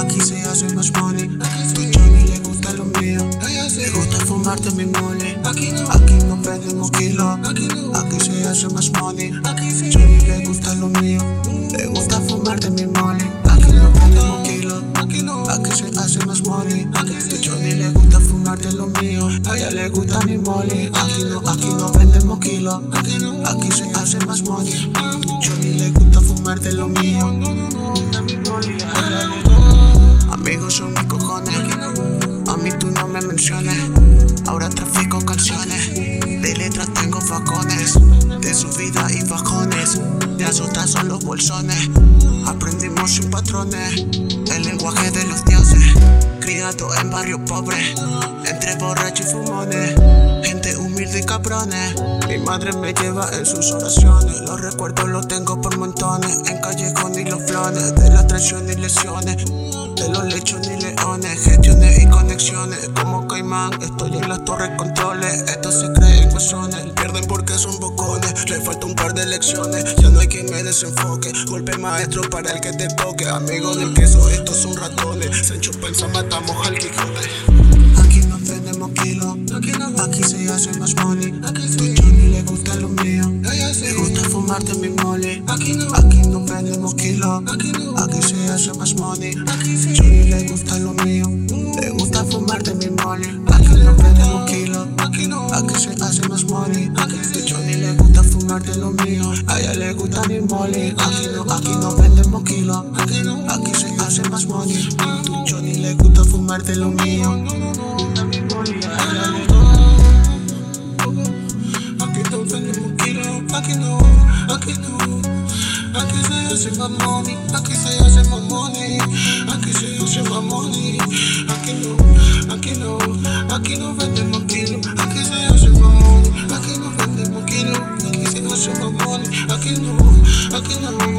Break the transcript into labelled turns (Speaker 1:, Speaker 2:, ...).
Speaker 1: Aquí se hace más money. Tu Johnny le gusta lo mío. Le gusta fumarte mi mole. Aquí no vendemos kilos. Aquí se hace más money. Johnny le gusta lo mío. Le gusta fumarte mi mole. Aquí no vendemos kilos. Aquí se hace más money. Tu Johnny le gusta fumarte lo mío. A ella le gusta mi mole. Aquí no vendemos kilos. Aquí se hace más money. Johnny le gusta fumarte lo mío. Amigos son mis cojones. A mí tú no me menciones. Ahora trafico canciones. De letras tengo facones. De subida y bajones. De azotar son los bolsones. Aprendimos sin patrones. El lenguaje de los dioses. Criado en barrio pobre. Entre borrachos y fumones. Gente humilde y cabrones. Mi madre me lleva en sus oraciones. Los recuerdos los tengo por montones. En callejón y los flones. De las traiciones y lesiones. De los lechos ni leones. Gestiones y conexiones. Como caimán estoy en las torres controles. Estos se creen huesones. Pierden porque son bocones. Le falta un par de lecciones. Ya no hay quien me desenfoque. Golpe maestro para el que te toque. Amigo del queso, estos son ratones. Sancho Panza, matamos al Quijote. Aquí no vendemos kilos. Aquí se hace más money. Tu Johnny le gusta lo mío. Le gusta fumarte mi mole. Aquí no vendemos kilos. Aquí se hace más money. Johnny le gusta lo mío. Le gusta fumarte mi mole. Aquí no vendemos kilos. Aquí se hace más money. Tu Johnny le gusta fumarte lo mío. A ella le gusta mi mole. Aquí no vendemos kilos. Aquí se hace más money. Tu Johnny le gusta fumarte lo mío. Aquí se hace más money, aquí se hace más money, aquí se hace más money, aquí no vendemos kilos, aquí se hace más money, aquí no vendemos kilos, aquí se hace más money, aquí no.